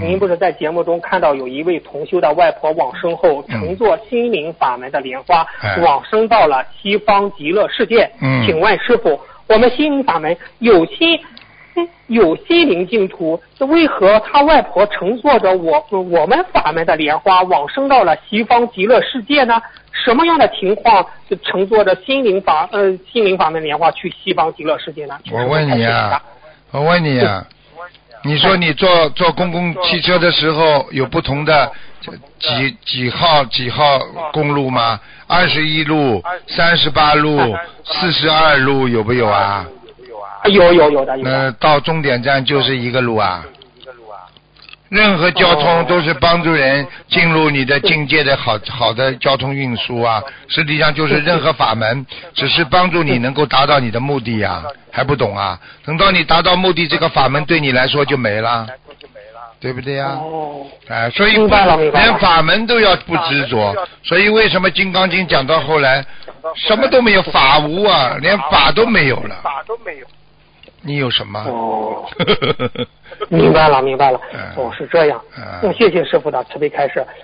您不是在节目中看到有一位同修的外婆往生后，乘坐心灵法门的莲花，往生到了西方极乐世界。请问师父，我们心灵法门有心灵净土，为何他外婆乘坐着我们法门的莲花往生到了西方极乐世界呢？什么样的情况就乘坐着心灵法门莲花去西方极乐世界呢？ 我问你啊，你说你坐公共汽车的时候有不同的几号公路吗？21路、38路、42路有没有啊？ 有的。 那到终点站就是一个路啊。任何交通都是帮助人进入你的境界的好的交通运输啊，实际上就是任何法门只是帮助你能够达到你的目的啊，还不懂啊？等到你达到目的，这个法门对你来说就没了，对不对呀？所以连法门都要不执着，所以为什么《金刚经》讲到后来什么都没有，法无啊，连法都没有了。你有什么？ 明白了。是这样。谢谢师父的慈悲开示。